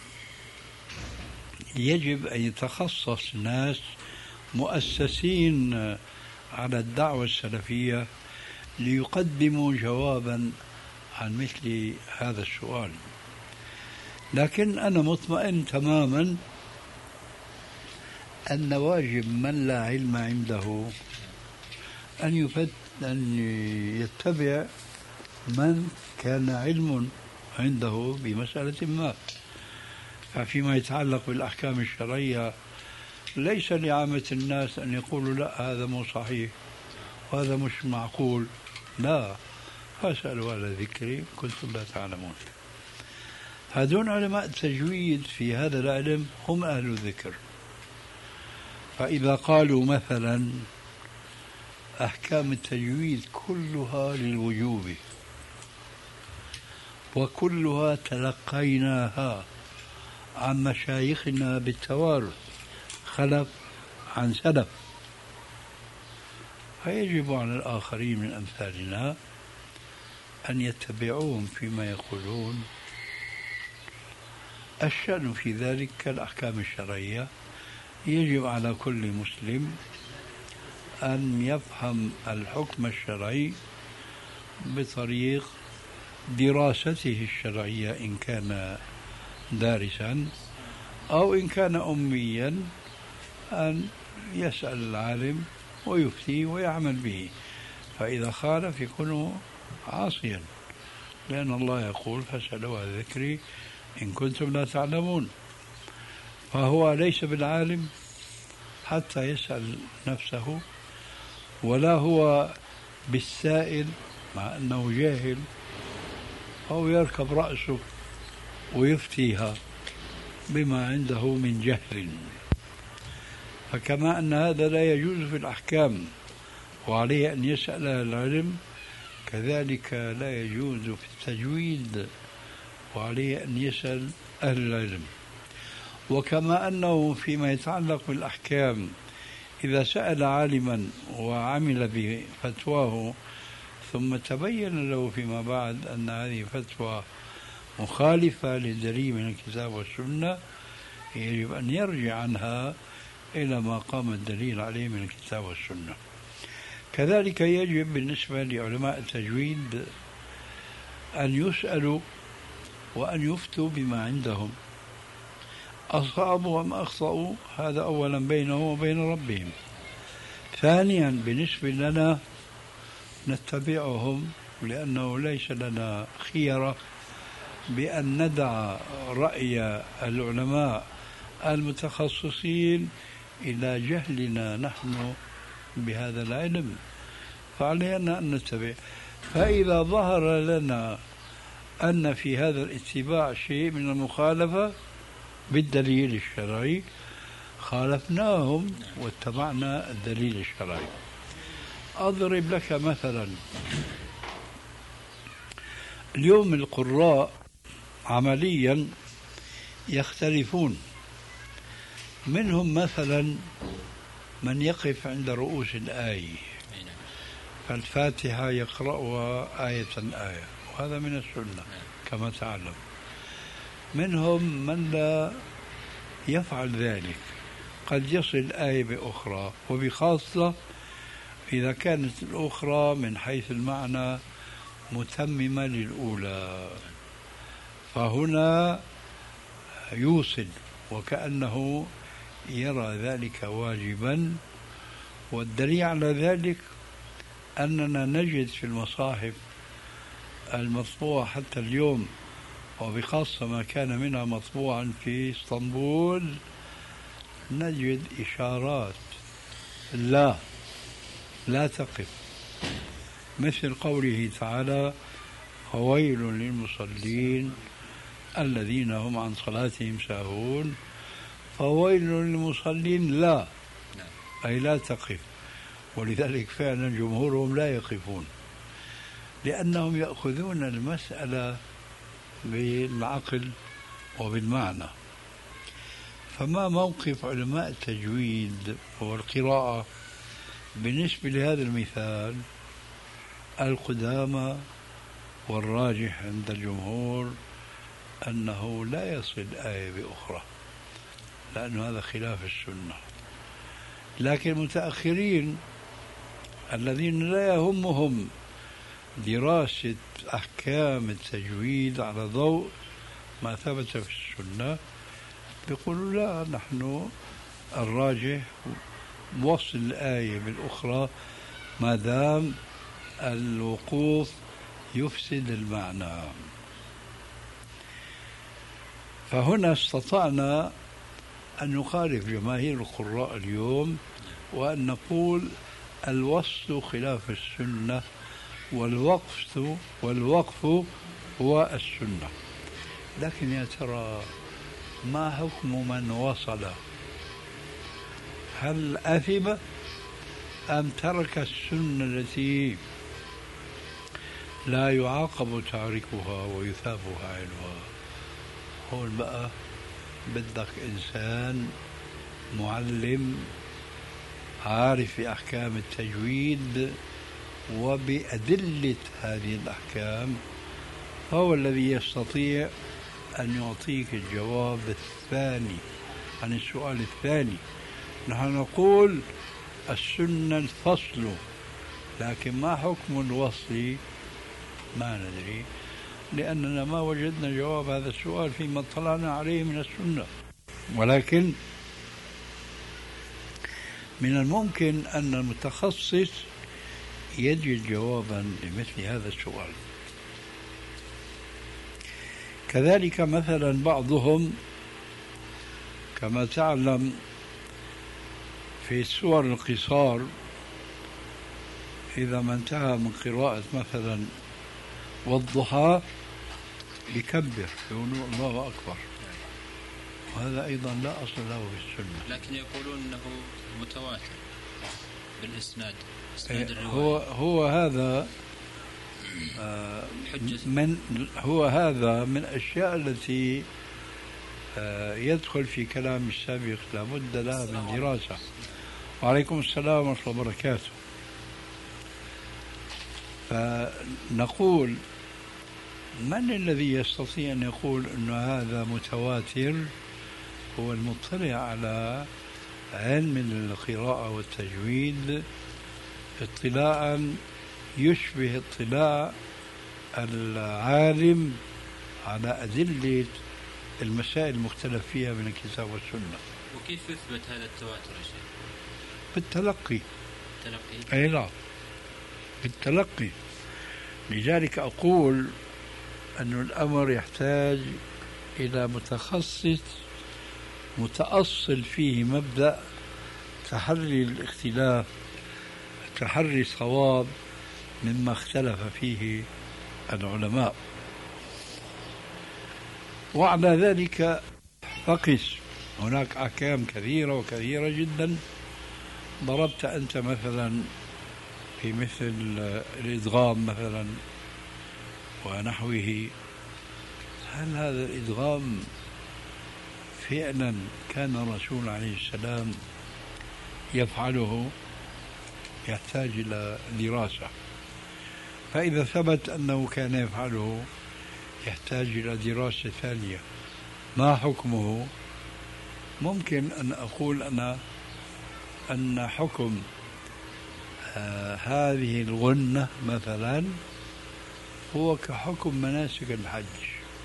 C: يجب أن يتخصص ناس مؤسسين على الدعوة السلفية ليقدموا جوابا عن مثل هذا السؤال. لكن أنا مطمئن تماما أن واجب من لا علم عنده أن يتبع من كان علم عنده بمسألة ما. ففيما يتعلق بالأحكام الشرعية ليس لعامة الناس أن يقولوا لا هذا مو صحيح وهذا مش معقول، لا، فاسألوا على ذكري كنتم لا تعلمون. هذون علماء التجويد في هذا العلم هم أهل الذكر، فإذا قالوا مثلا أحكام التجويد كلها للوجوب، وكلها تلقيناها عن مشايخنا بالتوارث خلف عن سلف، فيجب على الآخرين من أمثالنا أن يتبعوهم فيما يقولون. الشأن في ذلك كالأحكام الشرعية، يجب على كل مسلم أن يفهم الحكم الشرعي بطريق دراسته الشرعية إن كان دارسا، أو إن كان أميا أن يسأل العالم ويفتي ويعمل به، فإذا خالف يكون عاصيا، لأن الله يقول فاسألوا أهل الذكر إن كنتم لا تعلمون. فهو ليس بالعالم حتى يسأل نفسه، ولا هو بالسائل مع أنه جاهل، أو يركب رأسه ويفتيها بما عنده من جهل. فكما أن هذا لا يجوز في الأحكام وعليه أن يسأل العلم، كذلك لا يجوز في التجويد وعليه أن يسأل أهل العلم. وكما أنه فيما يتعلق بالأحكام إذا سأل عالما وعمل بفتواه ثم تبين له فيما بعد أن هذه فتوى مخالفة للدليل من الكتاب والسنة، يجب أن يرجع عنها إلى ما قام الدليل عليه من الكتاب والسنة. كذلك يجب بالنسبة لعلماء التجويد أن يسألوا وأن يفتوا بما عندهم، أصابوا أم أخطأوا هذا أولا بينهم وبين ربهم. ثانيا بالنسبة لنا نتبعهم، لأنه ليس لنا خيرة بأن ندع رأي العلماء المتخصصين إلى جهلنا نحن بهذا العلم، فعلينا أن نتبع. فإذا ظهر لنا أن في هذا الاتباع شيء من المخالفة بالدليل الشرعي خالفناهم واتبعنا الدليل الشرعي. أضرب لك مثلا، اليوم القراء عمليا يختلفون، منهم مثلا من يقف عند رؤوس الآية، فالفاتحة يقرأها آية آية، وهذا من السنة كما تعلم. منهم من لا يفعل ذلك، قد يصل آية بأخرى، وبخاصة إذا كانت الأخرى من حيث المعنى متممة للأولى، فهنا يوصل وكأنه يرى ذلك واجبا. والدليل على ذلك أننا نجد في المصاحف المطبوعة حتى اليوم، وبخاصة ما كان منها مطبوعا في اسطنبول، نجد إشارات لا تقف، مثل قوله تعالى فويل للمصلين الذين هم عن صلاتهم ساهون. فويل للمصلين لا، أي لا تقف. ولذلك فعلا جمهورهم لا يقفون، لأنهم يأخذون المسألة بالعقل وبالمعنى. فما موقف علماء التجويد والقراءة بالنسبة لهذا المثال؟ القدامى والراجح عند الجمهور أنه لا يصل آية بأخرى، لأن هذا خلاف السنة. لكن المتأخرين الذين لا يهمهم دراسة أحكام التجويد على ضوء ما ثبت في السنة يقولوا لا، نحن الراجح وصل الآية بالأخرى ما دام الوقوف يفسد المعنى. فهنا استطعنا أن نخالف جماهير القراء اليوم وأن نقول الوصل خلاف السنة، والوقف هو السنة. لكن يا ترى ما حكم من وصل؟ هل أثم أم ترك السنة التي لا يعاقب تاركها ويثاب فاعلها؟ هون بقى بدك إنسان معلم عارف بأحكام التجويد وبأدلة هذه الأحكام، هو الذي يستطيع أن يعطيك الجواب الثاني عن السؤال الثاني. نحن نقول السنة الفصل، لكن ما حكم الوصل ما ندري، لأننا ما وجدنا جواب هذا السؤال فيما اطلعنا عليه من السنة. ولكن من الممكن أن المتخصص يجد جوابا لمثل هذا السؤال. كذلك مثلا بعضهم كما تعلم في سور القصار إذا ما انتهى من قراءة مثلا والضحى يكبر يقول الله أكبر، وهذا أيضا لا أصل له في السنة،
J: لكن يقولون أنه متواتر بالإسناد، إسناد
C: هو هذا هو هذا من الأشياء التي يدخل في كلام السابق لابد لها من دراسة. وعليكم السلام ورحمة الله وبركاته. فنقول من الذي يستطيع أن يقول أن هذا متواتر؟ هو المطلع على علم القراءة والتجويد اطلاعا يشبه اطلاع العالم على أدلة المسائل المختلف فيها من الكتاب والسنة.
J: وكيف يثبت هذا التواتر يا شيخ؟
C: بالتلقي.
J: التلقي؟
C: أي لا، بالتلقي. لذلك أقول أن الأمر يحتاج إلى متخصص متأصل فيه مبدأ تحري الاختلاف، تحري الصواب مما اختلف فيه العلماء. وعلى ذلك فقس، هناك أحكام كثيرة وكثيرة جدا. ضربت أنت مثلا في مثل الإدغام مثلا ونحوه، هل هذا الإدغام فعلا كان الرسول عليه السلام يفعله؟ يحتاج إلى دراسة. فإذا ثبت أنه كان يفعله يحتاج إلى دراسة ثانية. ما حكمه؟ ممكن أن أقول أنا أن حكم هذه الغنة مثلا هو كحكم مناسك الحج،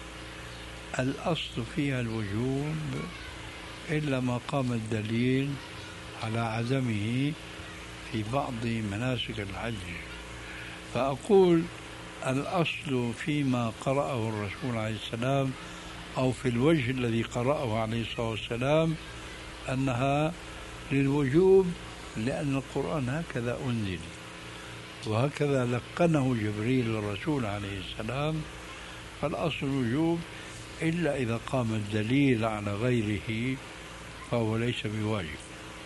C: الأصل فيها الوجوب إلا ما قام الدليل على عدمه في بعض مناسك الحج. فأقول الأصل فيما قرأه الرسول عليه السلام أو في الوجه الذي قرأه عليه الصلاة والسلام أنها للوجوب، لأن القرآن هكذا أنزل وهكذا لقنه جبريل للرسول عليه السلام، فالأصل الوجوب إلا إذا قام الدليل على غيره فهو ليس بواجب.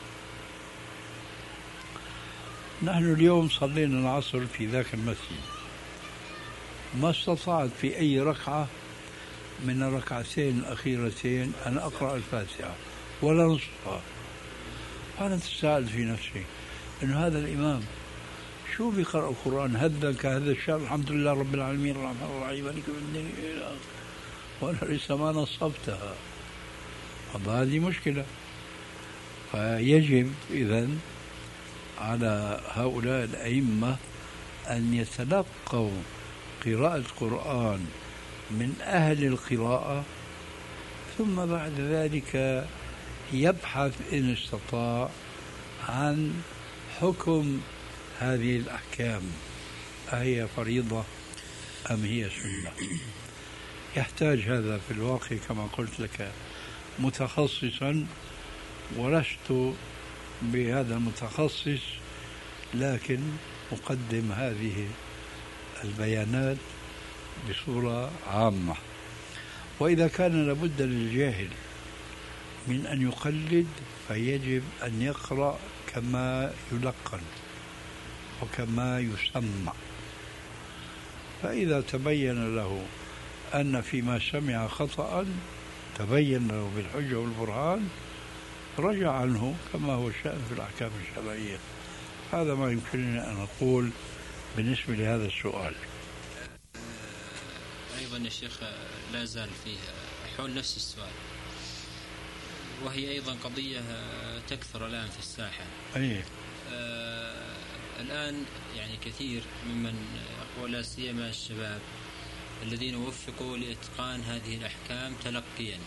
C: نحن اليوم صلينا العصر في ذاك المسجد، ما استطعت في أي ركعة من الركعتين الأخيرتين أن أقرأ الفاتحة ولا نصفها. فأنا تساءل في نفسي أن هذا الإمام شو بيقرأ القرآن هذا كهذا الشاب، الحمد لله رب العالمين الرحمن الرحيم مالك يوم الدين، وأنا لسه ما نصبتها. هذه مشكلة. فيجب إذن على هؤلاء الأئمة أن يتلقوا قراءة القرآن من أهل القراءة، ثم بعد ذلك يبحث إن استطاع عن حكم هذه الأحكام، أهي فريضة أم هي سنة. يحتاج هذا في الواقع كما قلت لك متخصصا، ولست بهذا المتخصص، لكن أقدم هذه البيانات بصورة عامة. وإذا كان لابد للجاهل من أن يقلد فيجب أن يقرأ كما يلقن، وكما يسمع. فإذا تبين له أن فيما سمع خطأ تبين له بالحجة والبرهان رجع عنه كما هو الشأن في الأحكام الشرعية. هذا ما يمكنني أن أقول بالنسبة لهذا السؤال.
J: أيضا يا شيخ لا زال فيه حول نفس السؤال، وهي أيضا قضية تكثر الآن في الساحة. الآن يعني كثير ممن ولا سيما الشباب الذين وفقوا لإتقان هذه الأحكام تلقيا،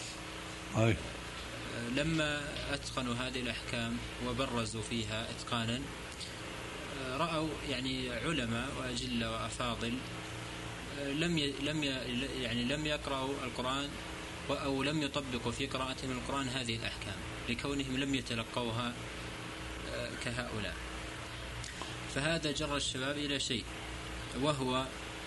J: لما أتقنوا هذه الأحكام وبرزوا فيها إتقانا رأوا يعني علماء وأجلة وأفاضل لم يقرأوا القرآن أو لم يطبقوا في قراءتهم القرآن هذه الأحكام لكونهم لم يتلقوها كهؤلاء. فهذا جر الشباب إلى شيء، وهو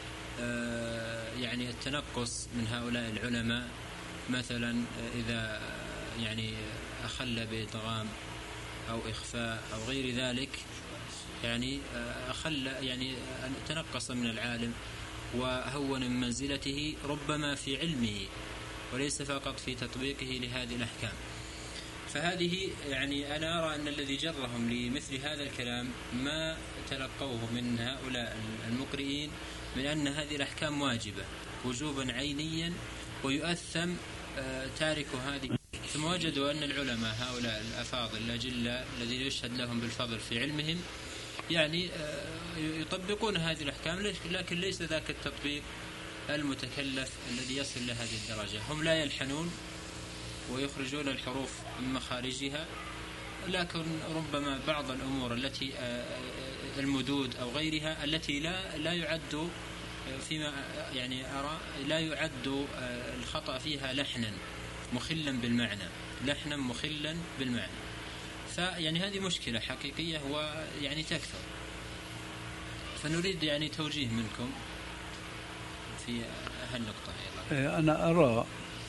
J: يعني التنقص من هؤلاء العلماء، مثلا إذا يعني أخل بإدغام أو إخفاء أو غير ذلك، يعني أخل يعني تنقص من العالم وهون من منزلته ربما في علمه وليس فقط في تطبيقه لهذه الأحكام. فهذه يعني أنا أرى أن الذي جرهم لمثل هذا الكلام ما تلقوه من هؤلاء المقرئين من أن هذه الأحكام واجبة وجوبا عينيا ويؤثم تارك هذه، ثم وجدوا أن العلماء هؤلاء الأفاضل الأجلة الذين يشهد لهم بالفضل في علمهم يعني يطبقون هذه الأحكام، لكن ليس ذاك التطبيق المتكلف الذي يصل لهذه الدرجة. هم لا يلحنون ويخرجون الحروف من مخارجها، لكن ربما بعض الأمور التي المدود أو غيرها التي لا يعد فيما يعني أرى لا يعد الخطأ فيها لحنا مخلا بالمعنى، لحنا مخلا بالمعنى. فيعني هذه مشكلة حقيقية ويعني تكثر، فنريد يعني توجيه منكم في هالنقطة.
C: أنا أرى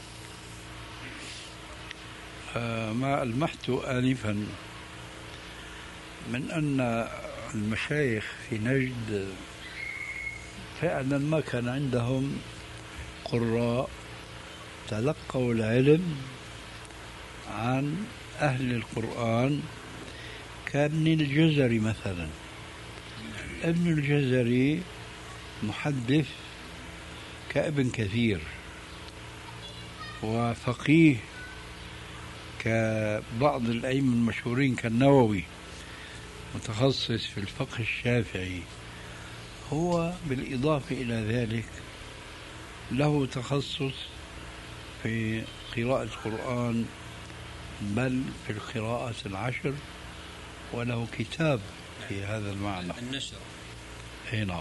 C: ما ألمحت آنفا من أن المشايخ في نجد فعلا ما كان عندهم قراء تلقوا العلم عن أهل القرآن كابن الجزري مثلا. ابن الجزري محدث كابن كثير وفقيه كبعض الأئمة المشهورين كالنووي، متخصص في الفقه الشافعي. هو بالإضافة إلى ذلك له تخصص في قراءة القرآن بل في القراءة العشر، وله كتاب في هذا المعنى
J: النشر.
C: نعم.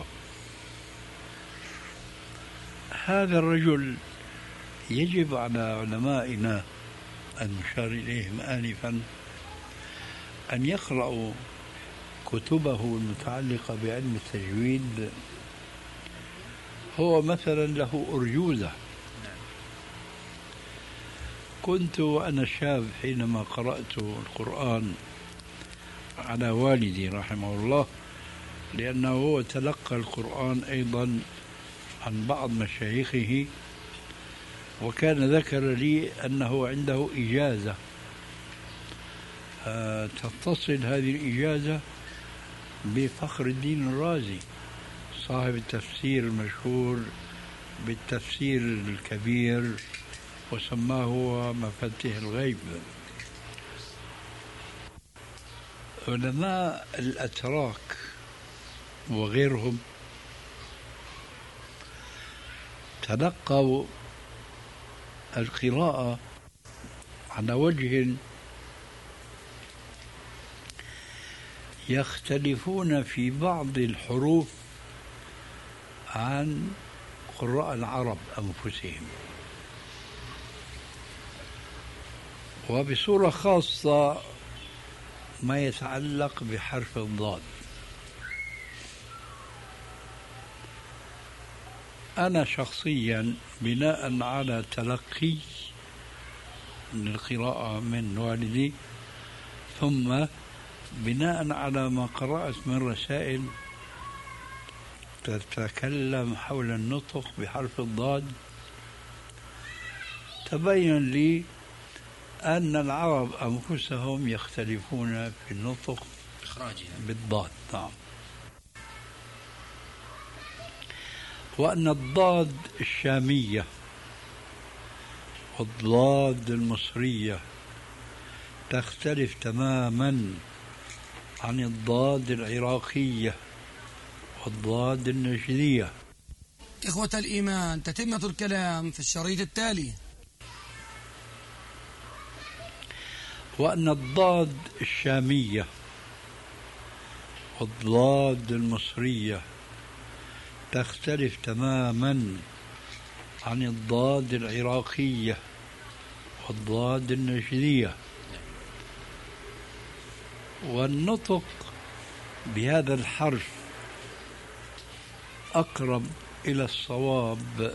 C: هذا الرجل يجب على علمائنا المشار إليهم آنفا أن يقرأوا كتبه المتعلقة بعلم التجويد. هو مثلا له أرجوزة. كنت وأنا شاب حينما قرأت القرآن على والدي رحمه الله، لأنه هو تلقى القرآن أيضا عن بعض مشايخه، وكان ذكر لي أنه عنده إجازة تتصل هذه الإجازة بفخر الدين الرازي صاحب التفسير المشهور بالتفسير الكبير، وسماه هو مفاتيح الغيب. علماء الأتراك وغيرهم تلقوا القراءة على وجه يختلفون في بعض الحروف عن قراء العرب أنفسهم، وبصورة خاصة ما يتعلق بحرف الضاد. أنا شخصيا بناء على تلقي للقراءة من والدي ثم بناء على ما قرأت من رسائل تتكلم حول النطق بحرف الضاد، تبين لي أن العرب أنفسهم يختلفون في النطق
J: إخراجها
C: بالضاد. نعم. وأن الضاد الشامية والضاد المصرية تختلف تماما عن الضاد العراقية والضاد النجدية.
B: إخوة الإيمان، تتمة الكلام في الشريط التالي.
C: وأن الضاد الشامية والضاد المصرية تختلف تماما عن الضاد العراقية والضاد النجدية، والنطق بهذا الحرف أقرب إلى الصواب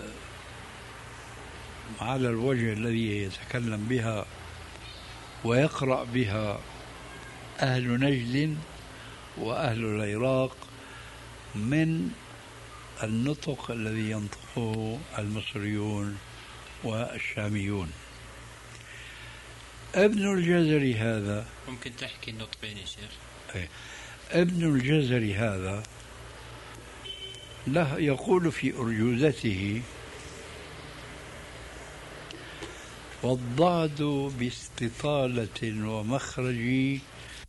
C: على الوجه الذي يتكلم بها ويقرأ بها أهل نجد وأهل العراق من النطق الذي ينطقه المصريون والشاميون. ابن الجزري هذا،
J: ممكن تحكي النطقين يا شيخ؟
C: ابن الجزري هذا له يقول في أرجوزته: والضاد باستطالة ومخرج